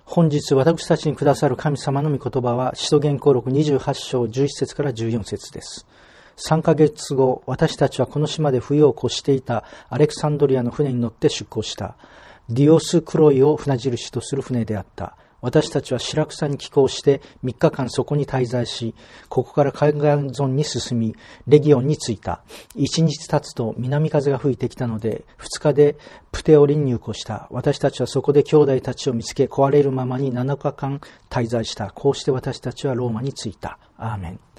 本日私たちにくださる神様の御言葉は使徒言行録28章11節から14節です。3ヶ月後、私たちはこの島で冬を越していたアレクサンドリアの船に乗って出港した。ディオスクロイを船印とする船であった。私たちはシラクサに寄港して3日間そこに滞在し、ここから海岸沿いに進み、レギオンに着いた。1日経つと南風が吹いてきたので、2日でプテオリに入港した。私たちはそこで兄弟たちを見つけ、壊れるままに7日間滞在した。こうして私たちはローマに着いた。アーメン。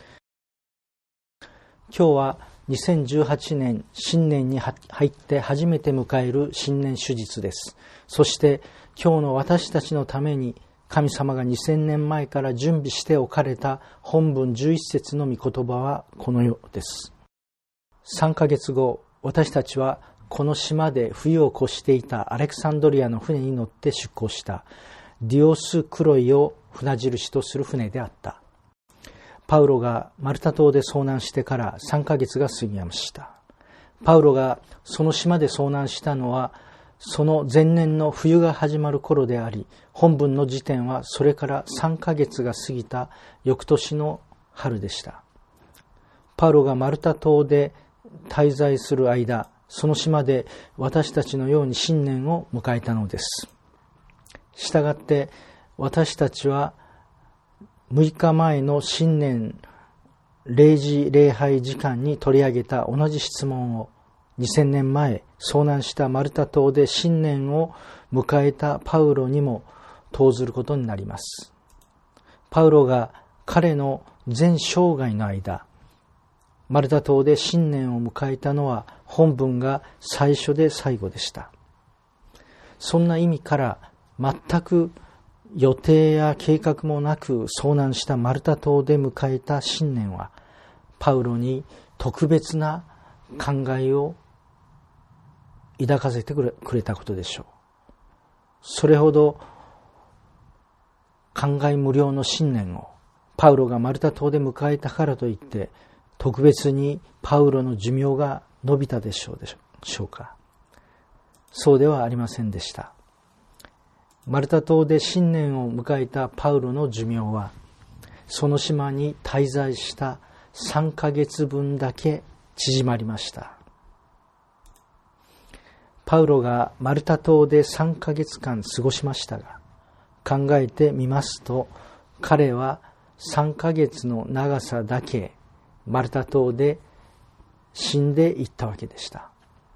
今日は2018年新年に入って初めて迎える新年手術です。そして今日の私たちのために神様が2000年前から準備しておかれた本文11節の御言葉はこのようです。3ヶ月後、私たちはこの島で冬を越していたアレクサンドリアの船に乗って出港した。ディオスクロイを船印とする船であった。パウロがマルタ島で遭難してから3ヶ月が過ぎました。パウロがその島で遭難したのはその前年の冬が始まる頃であり、本文の時点はそれから3ヶ月が過ぎた翌年の春でした。パウロがマルタ島で滞在する間、その島で私たちのように新年を迎えたのです。したがって私たちは6日前の新年0時礼拝時間に取り上げた同じ質問を2000年前遭難したマルタ島で新年を迎えたパウロにも投ずることになります。パウロが彼の全生涯の間、マルタ島で新年を迎えたのは本文が最初で最後でした。そんな意味から全く予定や計画もなく遭難したマルタ島で迎えた新年はパウロに特別な考えを抱かせてくれたことでしょう。それほど感慨無量の新年をパウロがマルタ島で迎えたからといって特別にパウロの寿命が伸びたでしょうか。そうではありませんでした。マルタ島で新年を迎えたパウロの寿命はその島に滞在した3ヶ月分だけ縮まりました。パウロがマルタ島で3ヶ月間過ごしましたが、考えてみますと彼は3ヶ月の長さだけマルタ島で死んでいったわけでした。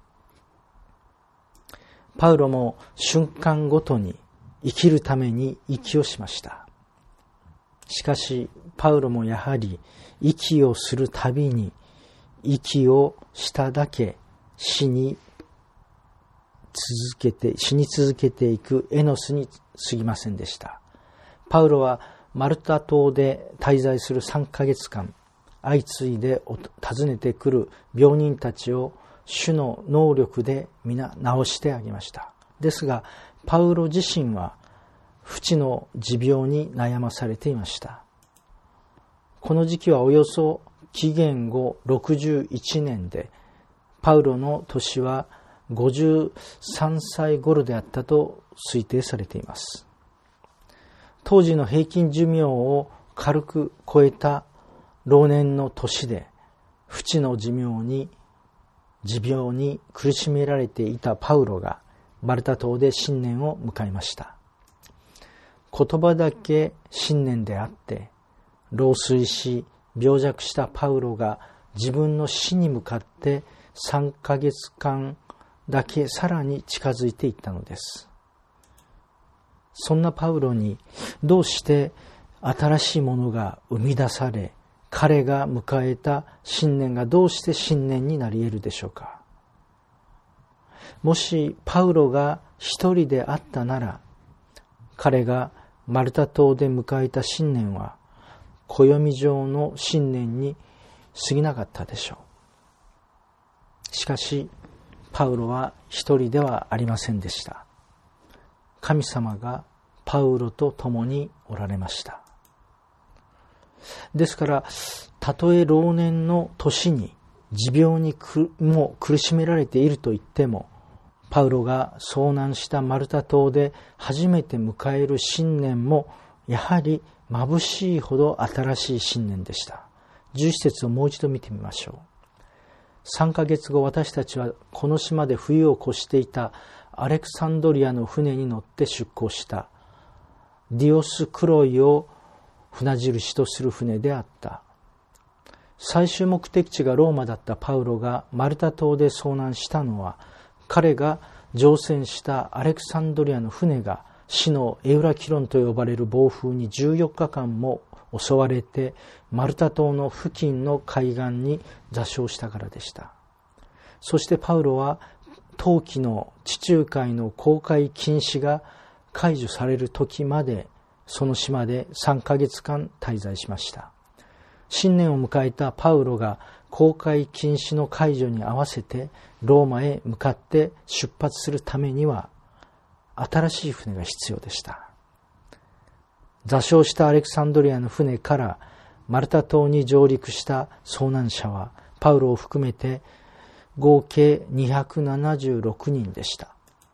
パウロも瞬間ごとに生きるために息をしました。しかしパウロもやはり息をするたびに息をしただけ死に続けていくエノスに過ぎませんでした。パウロはマルタ島で滞在する3ヶ月間、相次いで訪ねてくる病人たちを主の能力で皆治してあげました。ですがパウロ自身は不治の持病に悩まされていました。この時期はおよそ紀元後61年で、パウロの年は53歳頃であったと推定されています。当時の平均寿命を軽く超えた老年の年で、不治の持病に苦しめられていたパウロがマルタ島で新年を迎えました。言葉だけ新年であって、老衰し病弱したパウロが自分の死に向かって3ヶ月間だけさらに近づいていったのです。そんなパウロにどうして新しいものが生み出され、彼が迎えた新年がどうして新年になり得るでしょうか。もしパウロが一人であったなら、彼がマルタ島で迎えた新年は暦上の新年に過ぎなかったでしょう。しかしパウロは一人ではありませんでした。神様がパウロと共におられました。ですから、たとえ老年の年に持病にも苦しめられていると言っても、 パウロが遭難したマルタ島で初めて迎える新年もやはり眩しいほど新しい新年でした。11節をもう一度見てみましょう。3ヶ月後、私たちはこの島で冬を越していたアレクサンドリアの船に乗って出港した。ディオスクロイを船印とする船であった。最終目的地がローマだったパウロがマルタ島で遭難したのは、彼が乗船したアレクサンドリアの船が死のエウラキロンと呼ばれる暴風に14日間も襲われてマルタ島の付近の海岸に座礁したからでした。そしてパウロは冬季の地中海の航海禁止が解除される時までその島で3ヶ月間滞在しました。新年を迎えたパウロが航海禁止の解除に合わせてローマへ向かって出発するためには新しい船が必要でした。座礁したアレクサンドリアの船からマルタ島に上陸した遭難者はパウロを含めて合計276人でした。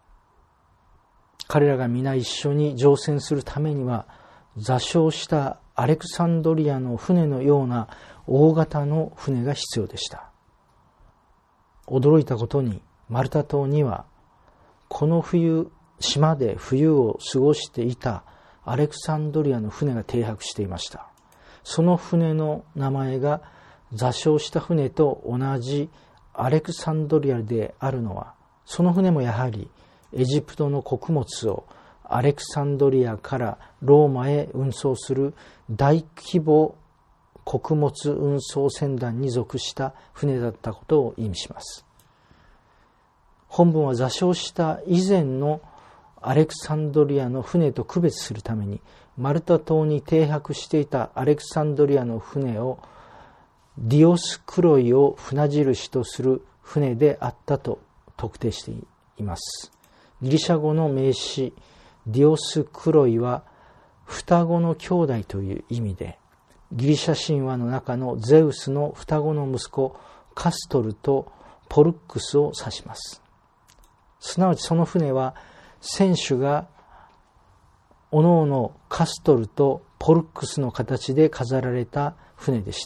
彼らが皆一緒に乗船するためには座礁したアレクサンドリアの船のような大型の船が必要でした。驚いたことにマルタ島にはこの島で冬を過ごしていたアレクサンドリアの船が停泊していました。その船の名前が座礁した船と同じアレクサンドリアであるのは、その船もやはりエジプトの穀物をアレクサンドリアからローマへ運送する大規模穀物運送船団に属した船だったことを意味します。本文は座礁した以前のアレクサンドリアの船と区別するためにマルタ島に停泊していたアレクサンドリアの船をディオスクロイを船印とする船であったと特定しています。ギリシャ語の名詞ディオスクロイは双子の兄弟という意味で、ギリシャ神話の中のゼウスの双子の息子カストルとポルックスを指します。すなわちその船は船首がおのおのカストルとポルックスの形で飾られた船でした。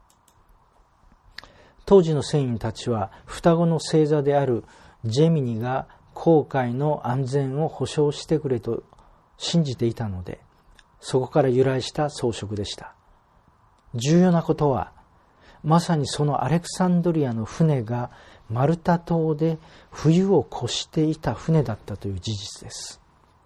当時の船員たちは双子の星座であるジェミニが航海の安全を保証してくれと信じていたので、そこから由来した装飾でした。重要なことは、まさにそのアレクサンドリアの船がマルタ島で冬を越していた船だったという事実です。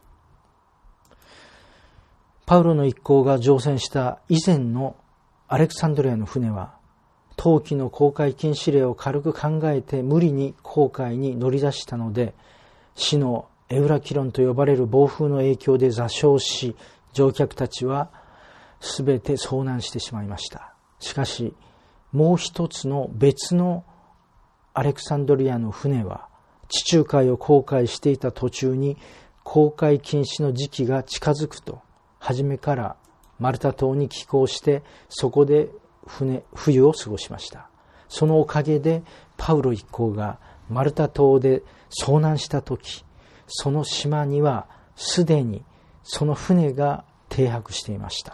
パウロの一行が乗船した以前のアレクサンドリアの船は、冬季の航海禁止令を軽く考えて無理に航海に乗り出したので、死のエウラキロンと呼ばれる暴風の影響で座礁し、乗客たちはすべて遭難してしまいました。しかし、もう一つの別のアレクサンドリアの船は、地中海を航海していた途中に航海禁止の時期が近づくと、初めからマルタ島に寄港して、そこで冬を過ごしました。そのおかげでパウロ一行がマルタ島で遭難したとき、その島にはすでにその船が停泊していました。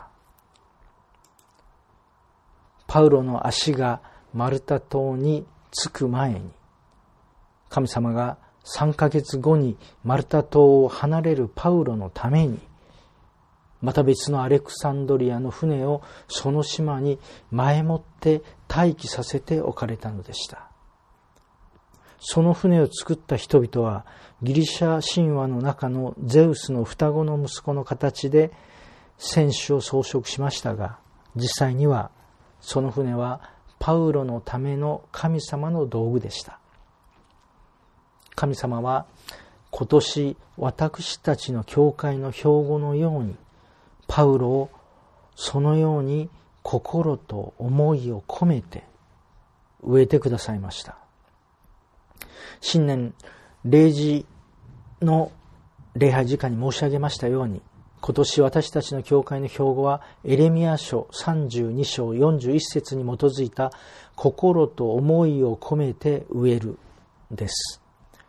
パウロの足がマルタ島に着く前に、神様が3ヶ月後にマルタ島を離れるパウロのために、また別のアレクサンドリアの船をその島に前もって待機させておかれたのでした。その船を作った人々はギリシャ神話の中のゼウスの双子の息子の形で船首を装飾しましたが、実際にはその船はパウロのための神様の道具でした。神様は今年私たちの教会の標語のようにパウロをそのように心と思いを込めて植えてくださいました。新年0時の礼拝時間に申し上げましたように、今年私たちの教会の標語はエレミヤ書32章41節に基づいた心と思いを込めて植えるです。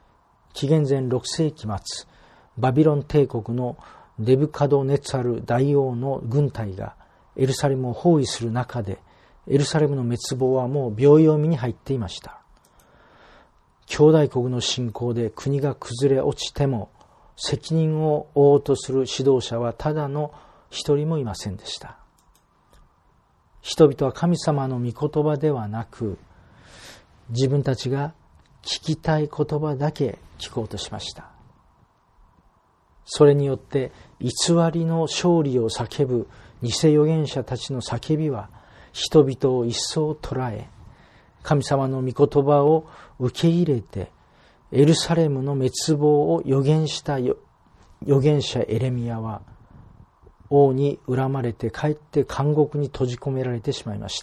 紀元前6世紀末、バビロン帝国のネブカドネツァル大王の軍隊がエルサレムを包囲する中で、エルサレムの滅亡はもう秒読みに入っていました。兄弟国の侵攻で国が崩れ落ちても、責任を負おうとする指導者はただの一人もいませんでした。人々は神様の御言葉ではなく、自分たちが聞きたい言葉だけ聞こうとしました。それによって偽りの勝利を叫ぶ偽預言者たちの叫びは人々を一層捉え、神様の御言葉を受け入れてエルサレムの滅亡を予言した預言者エレミヤは王に恨まれて帰って監獄に閉じ込められてしまいました。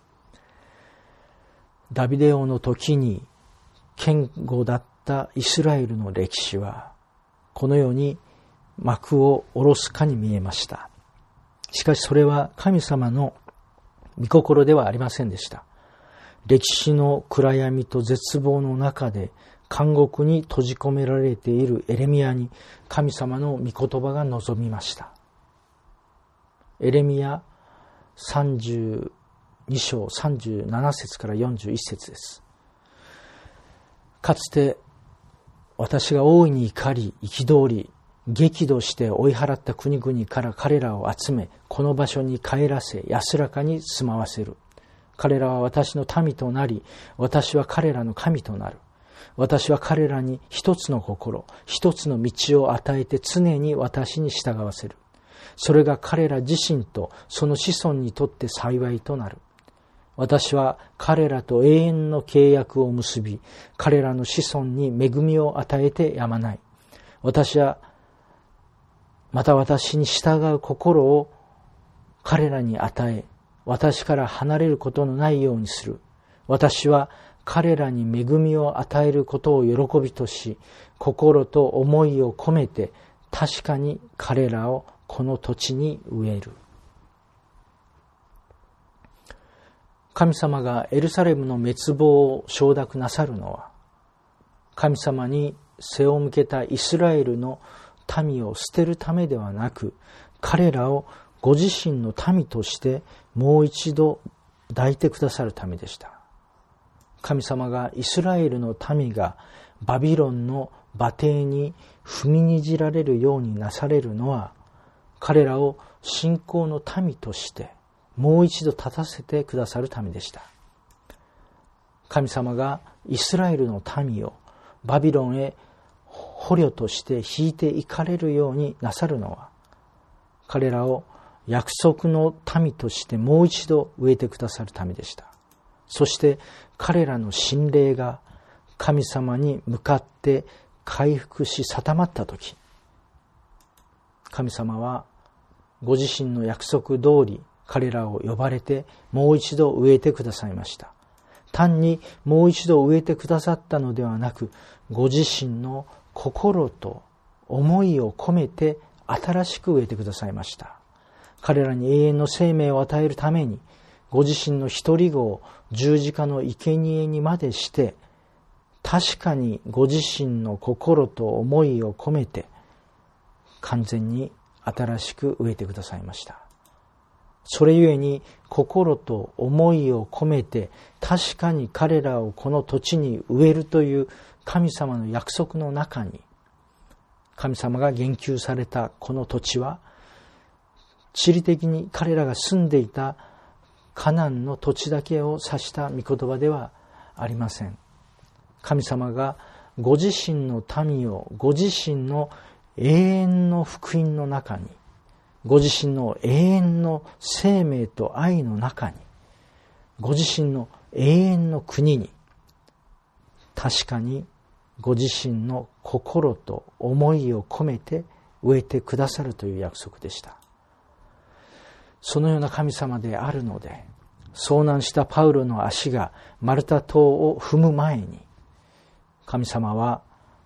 ダビデ王の時に堅固だったイスラエルの歴史はこのように幕を下ろすかに見えました。しかしそれは神様の御心ではありませんでした。歴史の暗闇と絶望の中で監獄に閉じ込められているエレミヤに神様の御言葉が望みました。エレミヤ32章37節から41節です。かつて私が大いに怒り、憤り、激怒して追い払った国々から彼らを集め、この場所に帰らせ、安らかに住まわせる。彼らは私の民となり、私は彼らの神となる。私は彼らに一つの心、一つの道を与えて常に私に従わせる。それが彼ら自身とその子孫にとって幸いとなる。私は彼らと永遠の契約を結び、彼らの子孫に恵みを与えてやまない。また私に従う心を彼らに与え、私から離れることのないようにする。私は彼らに恵みを与えることを喜びとし、心と思いを込めて確かに彼らをこの土地に植える。神様がエルサレムの滅亡を承諾なさるのは、神様に背を向けたイスラエルの民を捨てるためではなく、彼らをご自身の民としてもう一度抱いてくださるためでした。神様がイスラエルの民がバビロンの罵声に踏みにじられるようになされるのは、彼らを信仰の民としてもう一度立たせてくださるためでした。神様がイスラエルの民をバビロンへ捕虜として引いていかれるようになさるのは、彼らを約束の民としてもう一度植えてくださるためでした。そして彼らの心霊が神様に向かって回復し定まったとき、神様はご自身の約束通り彼らを呼ばれてもう一度植えてくださいました。単にもう一度植えてくださったのではなく、ご自身の心と思いを込めて新しく植えてくださいました。彼らに永遠の生命を与えるために、ご自身の一人子を十字架の生贄にまでして、確かにご自身の心と思いを込めて完全に新しく植えてくださいました。それゆえに心と思いを込めて確かに彼らをこの土地に植えるという神様の約束の中に、神様が言及されたこの土地は、地理的に彼らが住んでいたカナンの土地だけを指した御言葉ではありません。神様がご自身の民をご自身の永遠の福音の中に、ご自身の永遠の生命と愛の中に、ご自身の永遠の国に、確かにご自身の心と思いを込めて植えてくださるという約束でした。そのような神様であるので、遭難したパウロの足がマルタ島を踏む前に、神様は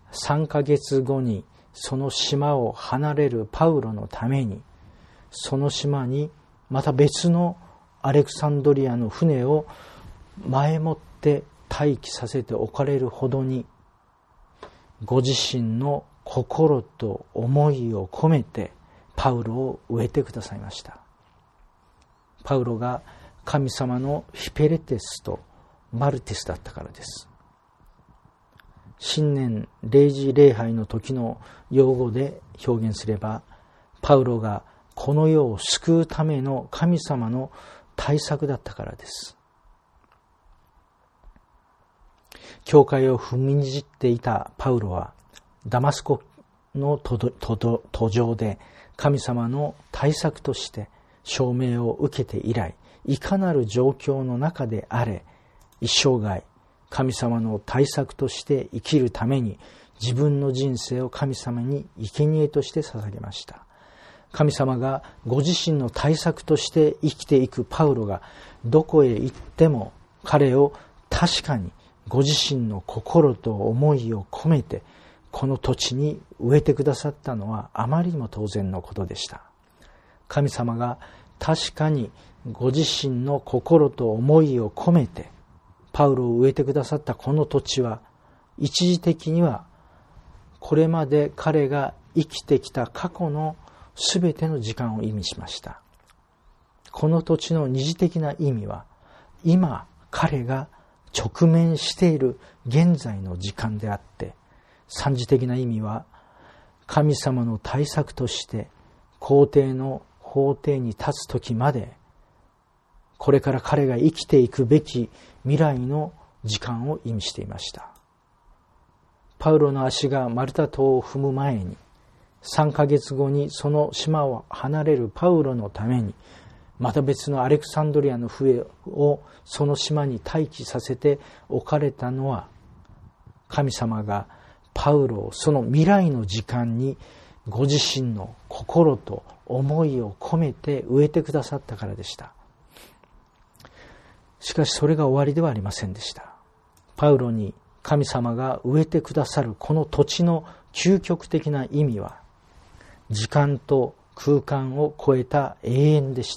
3ヶ月後にその島を離れるパウロのために、その島にまた別のアレクサンドリアの船を前もって待機させておかれるほどに、 ご自身の心と思いを込めてパウロを植えてくださいました。パウロが神様のヒペレテスとマルティスだったからです。新年0時礼拝の時の用語で表現すれば、パウロがこの世を救うための神様の対策だったからです。教会を踏みにじっていたパウロはダマスコの途上で神様の対策として証明を受けて以来、いかなる状況の中であれ、一生涯神様の対策として生きるために自分の人生を神様に生贄として捧げました。神様がご自身の対策として生きていくパウロがどこへ行っても彼を確かにご自身の心と思いを込めてこの土地に植えてくださったのはあまりにも当然のことでした。神様が確かにご自身の心と思いを込めてパウロを植えてくださったこの土地は一時的にはこれまで彼が生きてきた過去のすべての時間を意味しました。この土地の二次的な意味は今彼が直面している現在の時間であって、三次的な意味は神様の対策として皇帝の法廷に立つ時までこれから彼が生きていくべき未来の時間を意味していました。パウロの足がマルタ島を踏む前に3ヶ月後にその島を離れるパウロのためにまた別のアレクサンドリアの船をその島に待機させておかれたのは、神様がパウロをその未来の時間にご自身の心と思いを込めて植えてくださったからでした。しかしそれが終わりではありませんでした。パウロに神様が植えてくださるこの土地の究極的な意味は、時間と空間を超えた永遠でした。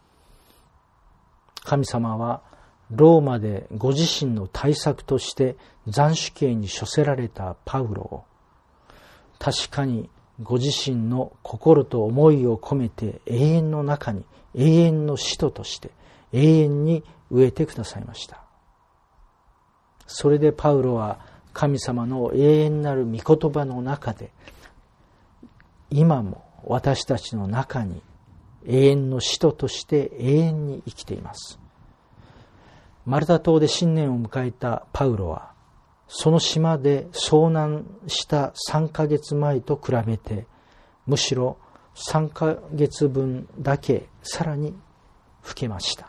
神様はローマでご自身の対策として斬首刑に処せられたパウロを、確かにご自身の心と思いを込めて永遠の中に永遠の使徒として永遠に植えてくださいました。それでパウロは神様の永遠なる御言葉の中で今も私たちの中に永遠の使徒として永遠に生きています。マルタ島で新年を迎えたパウロはその島で遭難した3ヶ月前と比べてむしろ3ヶ月分だけさらに老けました。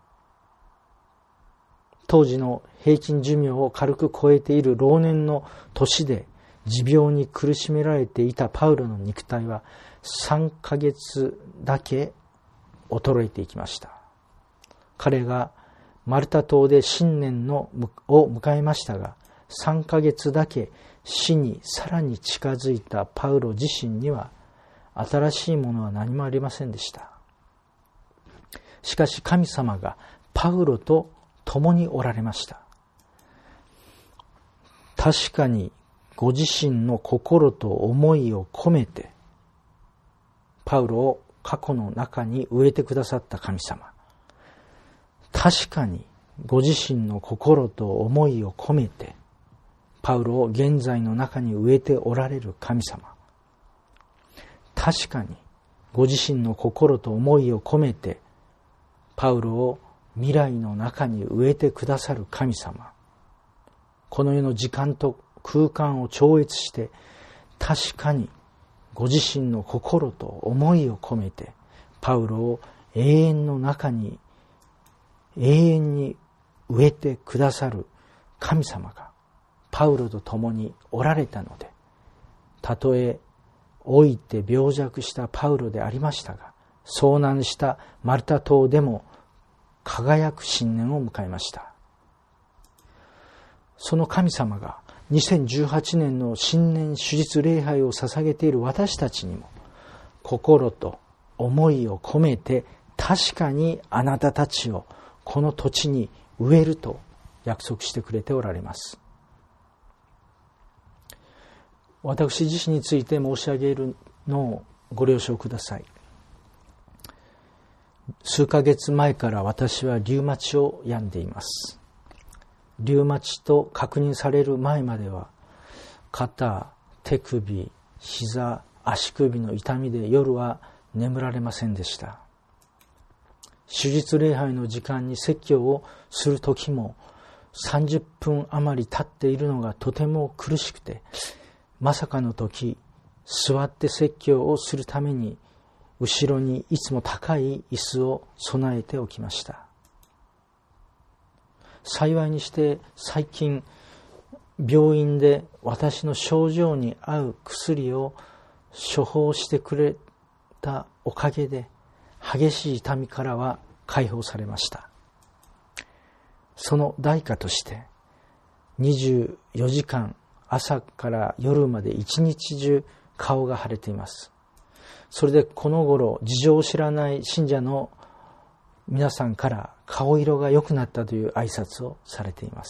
当時の平均寿命を軽く超えている老年の年で持病に苦しめられていたパウロの肉体は3ヶ月だけ衰えていきました。彼がマルタ島で新年を迎えましたが、3ヶ月だけ死にさらに近づいたパウロ自身には新しいものは何もありませんでした。しかし神様がパウロと共におられました。確かにご自身の心と思いを込めてパウロを過去の中に植えてくださった神様、確かにご自身の心と思いを込めてパウロを現在の中に植えておられる神様、確かにご自身の心と思いを込めてパウロを未来の中に植えてくださる神様、この世の時間と空間を超越して確かにご自身の心と思いを込めてパウロを永遠の中に永遠に植えてくださる神様がパウロと共におられたので、たとえ老いて病弱したパウロでありましたが、遭難したマルタ島でも輝く新年を迎えました。その神様が2018年の新年主日礼拝を捧げている私たちにも心と思いを込めて確かにあなたたちをこの土地に植えると約束してくれておられます。 私自身について申し上げるのをご了承ください。数ヶ月前から私はリウマチを病んでいます。リウマチと確認される前までは、肩、手首、膝、足首の痛みで夜は眠られませんでした。手術礼拝の時間に説教をする時も30分余り経っているのがとても苦しくて、まさかの時、座って説教をするために後ろにいつも高い椅子を備えておきました。幸いにして最近病院で私の症状に合う薬を処方してくれたおかげで激しい痛みからは解放されました。その代価として24時間朝から夜まで一日中顔が腫れています。それでこの頃事情を知らない信者の皆さんから顔色が良くなったという挨拶をされています。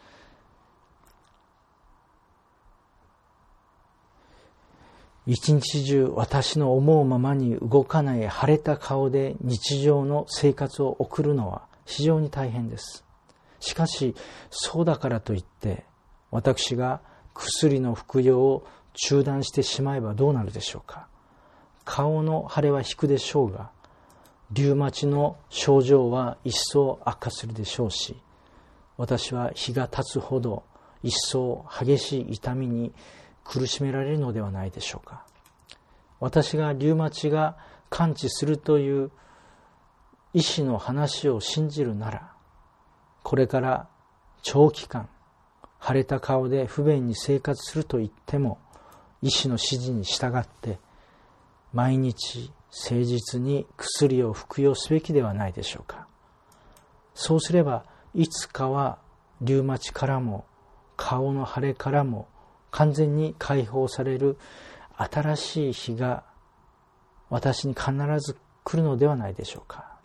一日中私の思うままに動かない腫れた顔で日常の生活を送るのは非常に大変です。しかしそうだからといって私が薬の服用を中断してしまえばどうなるでしょうか。顔の腫れは引くでしょうが、リウマチの症状は一層悪化するでしょうし、私は日が経つほど一層激しい痛みに苦しめられるのではないでしょうか。私がリウマチが完治するという医師の話を信じるなら、これから長期間腫れた顔で不便に生活すると言っても、医師の指示に従って毎日誠実に薬を服用すべきではないでしょうか。そうすればいつかはリウマチからも顔の腫れからも完全に解放される新しい日が私に必ず来るのではないでしょうか。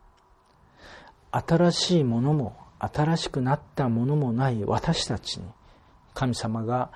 新しいものも新しくなったものもない私たちに神様が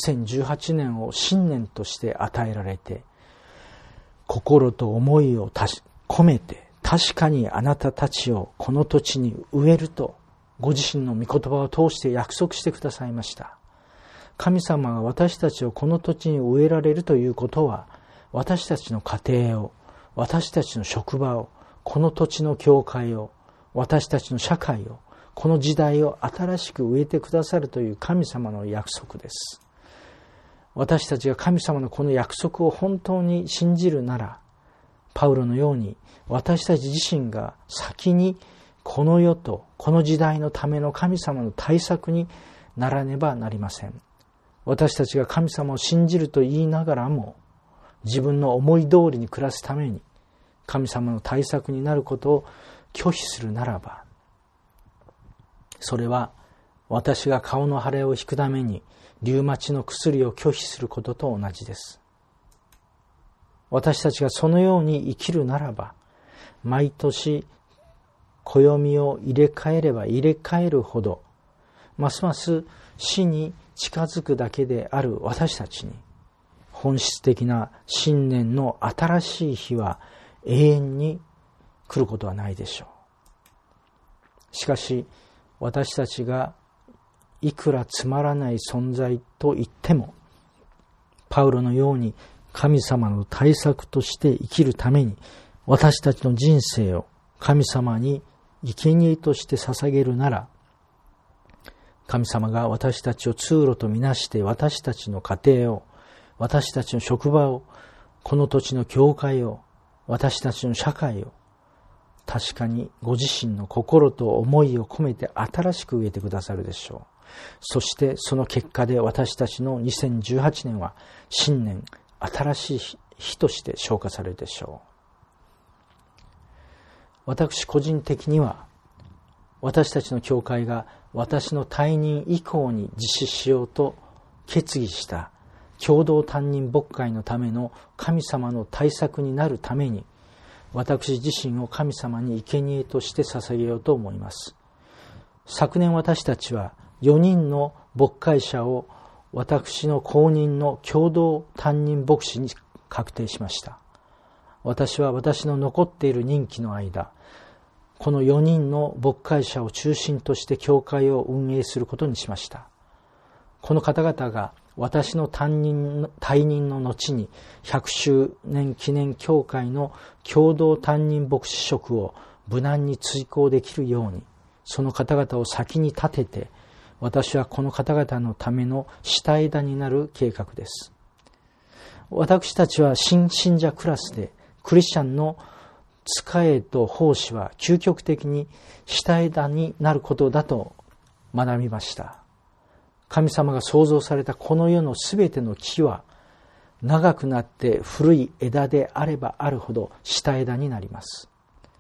2018年を新年として与えられて、心と思いを込めて確かにあなたたちをこの土地に植えるとご自身の御言葉を通して約束してくださいました。神様が私たちをこの土地に植えられるということは、私たちの家庭を、私たちの職場を、この土地の教会を、私たちの社会を、この時代を新しく植えてくださるという神様の約束です。私たちが神様のこの約束を本当に信じるなら、パウロのように私たち自身が先にこの世とこの時代のための神様の対策にならねばなりません。私たちが神様を信じると言いながらも、自分の思い通りに暮らすために神様の対策になることを拒否するならば、それは私が顔の腫れを引くためにリウマチの薬を拒否することと同じです。私たちがそのように生きるならば、毎年暦を入れ替えれば入れ替えるほど、ますます死に近づくだけである私たちに、本質的な新年の新しい日は永遠に来ることはないでしょう。しかし、私たちがいくらつまらない存在と言っても、パウロのように神様の対策として生きるために、私たちの人生を神様に生贄として捧げるなら、神様が私たちを通路とみなして、私たちの家庭を、私たちの職場を、この土地の教会を、私たちの社会を、確かにご自身の心と思いを込めて新しく植えてくださるでしょう。そしてその結果で私たちの2018年は新年、新しい日として消化されるでしょう。私個人的には、私たちの教会が私の退任以降に実施しようと決議した共同担任牧会のための神様の対策になるために、私自身を神様に生贄として捧げようと思います。昨年私たちは4人の牧会者を私の後任の共同担任牧師に確定しました。私は私の残っている任期の間、この4人の牧会者を中心として教会を運営することにしました。この方々が私の退任の後に100周年記念教会の共同担任牧師職を無難に遂行できるように、その方々を先に立てて、私はこの方々のための下枝になる計画です。私たちは新信者クラスで、クリスチャンの使えと奉仕は究極的に下枝になることだと学びました。神様が創造されたこの世のすべての木は、長くなって古い枝であればあるほど下枝になります。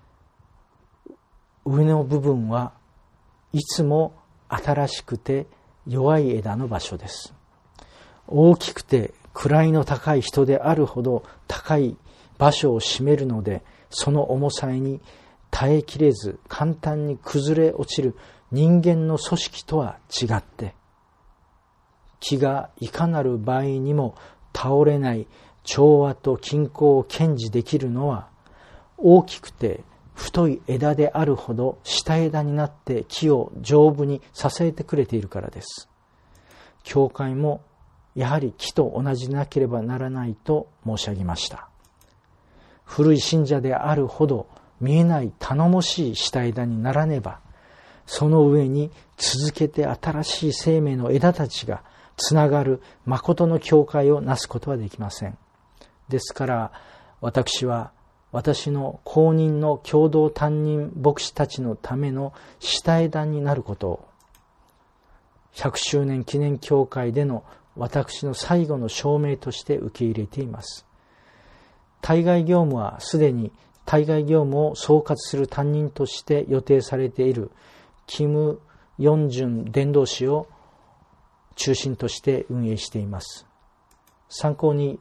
上の部分はいつも新しくて弱い枝の場所です。大きくて位の高い人であるほど高い場所を占めるので、その重さに耐えきれず簡単に崩れ落ちる人間の組織とは違って、木がいかなる場合にも倒れない調和と均衡を堅持できるのは、大きくて太い枝であるほど下枝になって木を丈夫に支えてくれているからです。教会もやはり木と同じでなければならないと申し上げました。古い信者であるほど見えない頼もしい下枝にならねば、その上に続けて新しい生命の枝たちがつながる誠の教会をなすことはできません。ですから私は私の後任の共同担任牧師たちのための下枝になることを、100周年記念教会での私の最後の証明として受け入れています。対外業務はすでに対外業務を総括する担任として予定されているキム・ヨンジュン伝道師を中心として運営しています。参考に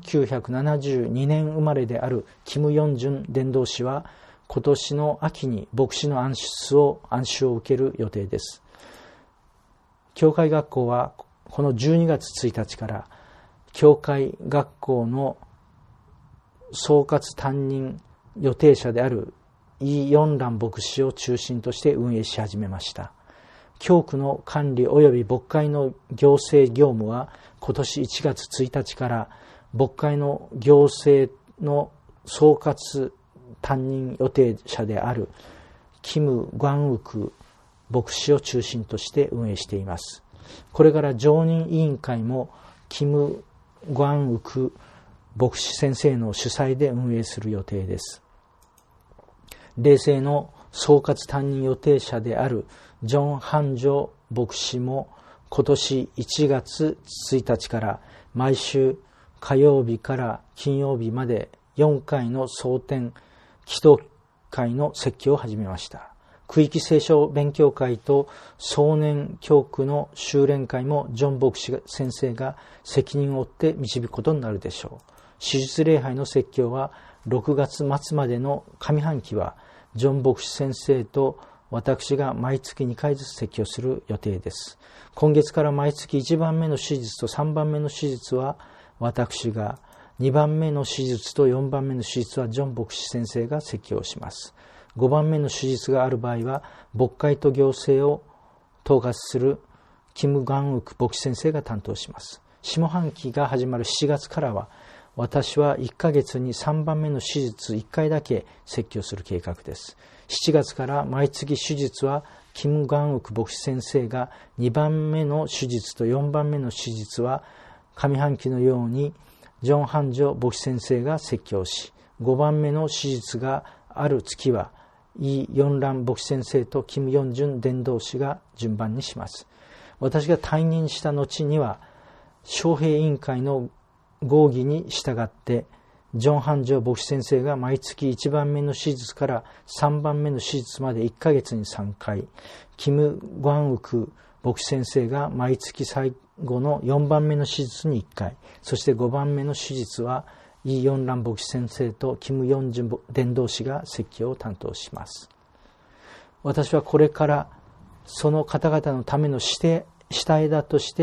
1972年生まれであるキム・ヨンジュン伝道師は今年の秋に牧師の暗視を受ける予定です。教会学校はこの12月1日から教会学校の総括担任予定者であるイ・ヨンラン牧師を中心として運営し始めました。教区の管理及び牧会の行政業務は今年1月1日から牧会の行政の総括担任予定者であるキム・グァンウク牧師を中心として運営しています。これから常任委員会もキム・グァンウク牧師先生の主催で運営する予定です。霊性の総括担任予定者であるジョン・ハンジョ牧師も今年1月1日から毎週火曜日から金曜日まで4回の蒼天祈祷会の説教を始めました。区域聖書勉強会と壮年教区の修練会もジョン牧師先生が責任を負って導くことになるでしょう。手術礼拝の説教は6月末までの上半期はジョン牧師先生と私が毎月2回ずつ説教する予定です。今月から毎月1番目の手術と3番目の手術は私が、2番目の手術と4番目の手術はジョン牧師先生が説教します。5番目の手術がある場合は牧会と行政を統括するキム・ガンウク牧師先生が担当します。下半期が始まる7月からは私は1ヶ月に3番目の手術1回だけ説教する計画です。7月から毎月手術はキム・ガンウク牧師先生が、2番目の手術と4番目の手術は上半期のようにジョン・ハンジョ牧師先生が説教し、5番目の手術がある月はイ・ヨンラン牧師先生とキム・ヨンジュン伝道師が順番にします。私が退任した後には招聘委員会の合議に従ってジョン・ハンジョ牧師先生が毎月1番目の手術から3番目の手術まで1ヶ月に3回、キム・グァンウク牧師先生が毎月最後の4番目の手術に1回、そして5番目の手術はイ・ヨンラン牧師先生とキム・ヨンジュン伝道師が説教を担当します。私はこれからその方々のための下枝として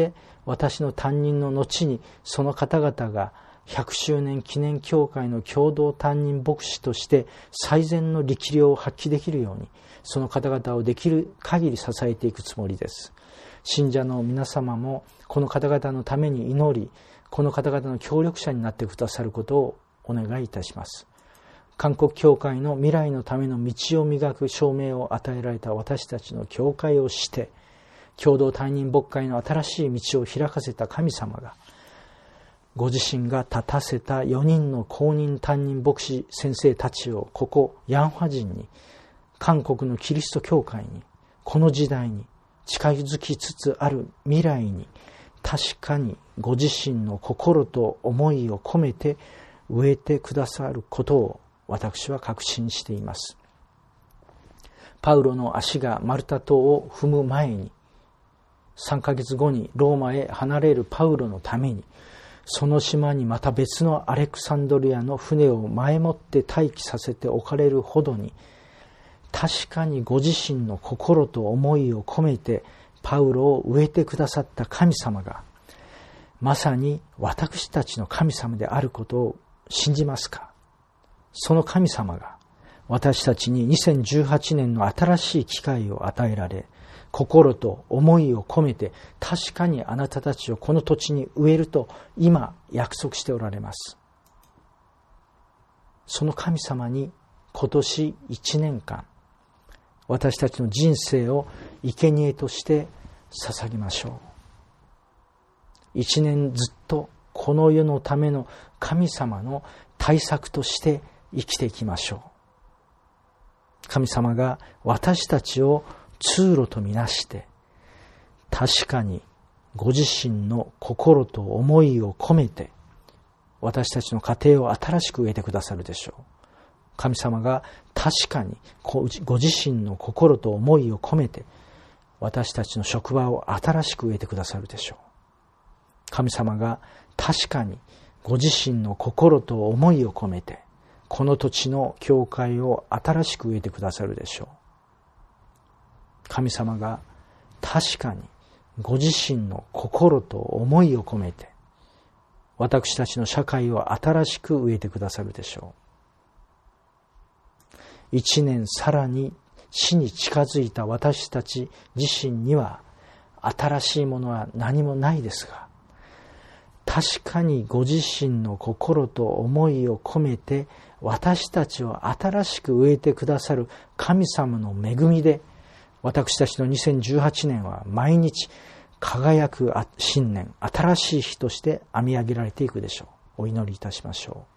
私の担任の後にその方々が100周年記念教会の共同担任牧師として最善の力量を発揮できるように、その方々をできる限り支えていくつもりです。信者の皆様もこの方々のために祈り、この方々の協力者になってくださることをお願いいたします。韓国教会の未来のための道を磨く証明を与えられた私たちの教会をして、共同担任牧会の新しい道を開かせた神様が、ご自身が立たせた4人の公認担任牧師先生たちをここヤンファ人に、韓国のキリスト教会に、この時代に近づきつつある未来に、確かにご自身の心と思いを込めて植えてくださることを私は確信しています。パウロの足がマルタ島を踏む前に、3ヶ月後にローマへ離れるパウロのために、その島にまた別のアレクサンドリアの船を前もって待機させておかれるほどに、確かにご自身の心と思いを込めてパウロを植えてくださった神様が、まさに私たちの神様であることを信じますか？その神様が私たちに2018年の新しい機会を与えられ、心と思いを込めて確かにあなたたちをこの土地に植えると今約束しておられます。その神様に今年1年間、私たちの人生を生贄として捧げましょう。1年ずっとこの世のための神様の対策として生きていきましょう。神様が私たちを通路とみなして、確かにご自身の心と思いを込めて私たちの家庭を新しく植えてくださるでしょう。神様が確かにご自身の心と思いを込めて私たちの職場を新しく植えてくださるでしょう。神様が確かにご自身の心と思いを込めてこの土地の教会を新しく植えてくださるでしょう。神様が確かにご自身の心と思いを込めて私たちの社会を新しく植えてくださるでしょう。一年さらに死に近づいた私たち自身には新しいものは何もないですが、確かにご自身の心と思いを込めて私たちを新しく植えてくださる神様の恵みで、私たちの2018年は毎日輝く新年、新しい日として編み上げられていくでしょう。お祈りいたしましょう。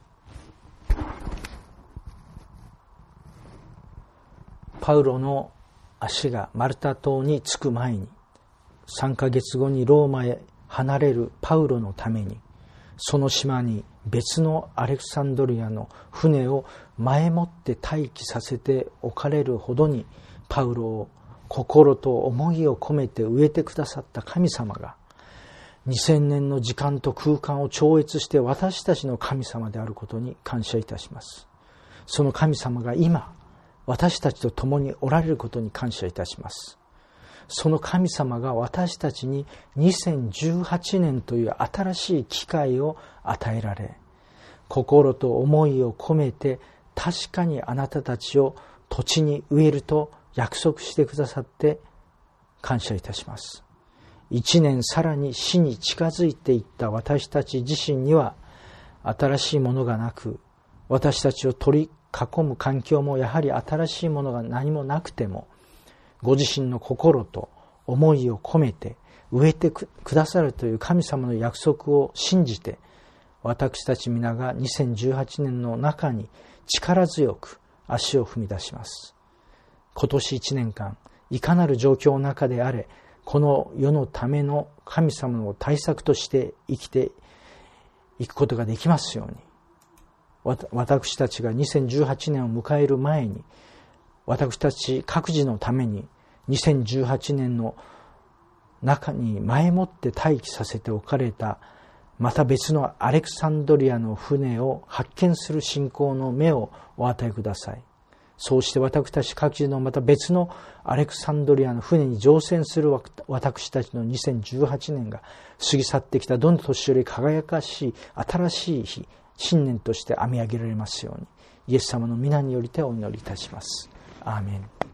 パウロの足がマルタ島に着く前に、3ヶ月後にローマへ離れるパウロのために、その島に別のアレクサンドリアの船を前もって待機させておかれるほどに、パウロを心と思いを込めて植えてくださった神様が、2000年の時間と空間を超越して私たちの神様であることに感謝いたします。その神様が今、私たちと共におられることに感謝いたします。その神様が私たちに2018年という新しい機会を与えられ、心と思いを込めて確かにあなたたちを土地に植えると約束してくださって感謝いたします。一年さらに死に近づいていった私たち自身には新しいものがなく、私たちを取り囲む環境もやはり新しいものが何もなくても、ご自身の心と思いを込めて植えてくださるという神様の約束を信じて、私たち皆が2018年の中に力強く足を踏み出します。今年1年間、いかなる状況の中であれ、この世のための神様の対策として生きていくことができますように。私たちが2018年を迎える前に、私たち各自のために2018年の中に前もって待機させておかれた、また別のアレクサンドリアの船を発見する信仰の目をお与えください。 そうして私たち各自のまた別のアレクサンドリアの船に乗船する私たちの2018年が過ぎ去ってきたどの年より輝かしい新しい日、新年として編み上げられますように、イエス様の皆によりてお祈りいたします。アーメン。